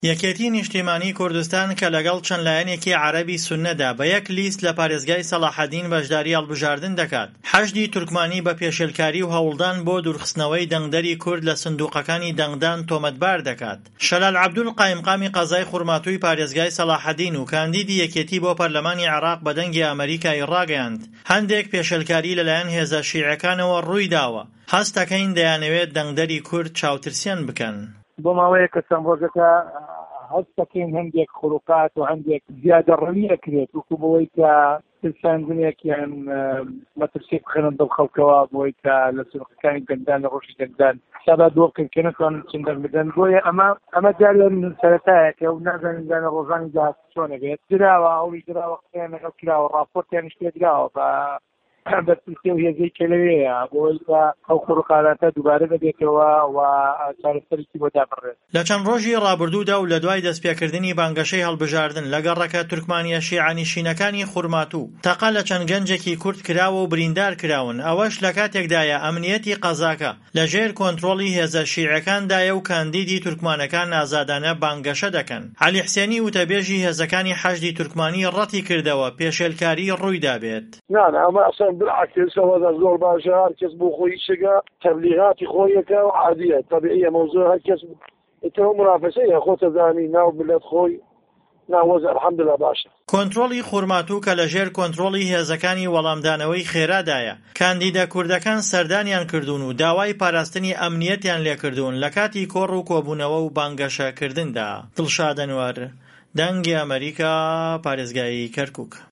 یەکێتی نیشتیمانی کوردستان کە لەگەڵ چەند لایەنێکی عەرەبی سوننەدا بە یەک لیست لە پارێزگای سەلاحەدین بەشداری هەڵبژاردن دەکات. حەشدی تورکمانی بە پێشێلکاری و هەوڵدان بۆ دوورخستنەوەی دەنگدەری کورد لە سندوقەکانی دەنگدان تۆمەتبار دەکات. شەلال عەبدول قایمقامی قەزای خوڕماتووی پارێزگای سەلاحەدین و کاندیدی یەکێتی بۆ پەرلەمانی عێراق بە دەنگی ئەمریکای ڕاگەیاند. هەندێک پێشێلکاری لەلایەن هێزە شیعەکانەوە ڕووی داوە. هەست دەکەین دەیانەوێت دەنگدەری کورد چاوترسیان بکەن. بۆ ماوەیەکە چەند ڕۆژەکە هەست دەکەین هەندێک خولوقات و هەندێک زیادەڕەوی ئەکرێت وەکو بەوەی کە ترساندنێکیان مەترسی بخێنن دڵ خەڵکەوە بۆی کە لە سوورخەکانی دەنگدان لە ڕۆژی دەنگدان حسابا دۆ بکەن کە نەتوانن چین دەربدەن بۆیە ئەمە جار لە سەرەتایەکە و نازانین لە ڕۆژانی داهات چۆنە بێت دراوە ئەوی دراوە قسەیان لەگەڵ کراوە ڕاپۆرتیانیش پێ دراوە بەرپرسی و هێزەی کە لەوەیە بۆی کە ئەو خوڕقالاتە دووبارە دەبێتەوە و چارەسەرێکی بۆ دابڕێت. لە چەند ڕۆژی ڕابردوودا و لە دوای دەستپێکردنی بانگەشەی هەڵبژاردن لە گەڕەکە تورکمانیە شیعانیشینەکانی خوڕماتوو تەقە لە چەند گەنجێکی کورد کراوە و بریندار کراون. ئەوەش لە کاتێکدایە ئەمنیەتی قەزاکە لە ژێر کۆنتڕۆڵی هێزە شیعەکاندایە و کاندیدی تورکمانەکان ئازادانە بانگەشە دەکەن. عەلی حسێنی وتەبێژی هێزەکانی حەشدی تورکمانی ڕەتی کردەوە پێشێلکاری ڕوویدا بێت. بالعكس هذا زور باشا هركس بو خوي شقا تبليغاتي خويك وعادية طبيعية موضوع هركس اتهم منافسية خوت ذاني ناو بلاد خوي ناوز الحمد لله باشا کۆنتڕۆڵی خوڕماتوو کە لە ژێر کۆنتڕۆڵی هێزەکانی وەڵامدانەوەی خێرادایە. کاندیدە کوردەکان سەردانیان کردوون و داوای پاراستنی ئەمنیەتیان لێکردوون لە کاتی کۆڕ و کۆبوونەوە و بانگەشەکردندا. دڵشاد ئەنوەر، دەنگی ئەمریکا، پارێزگای کەرکووک.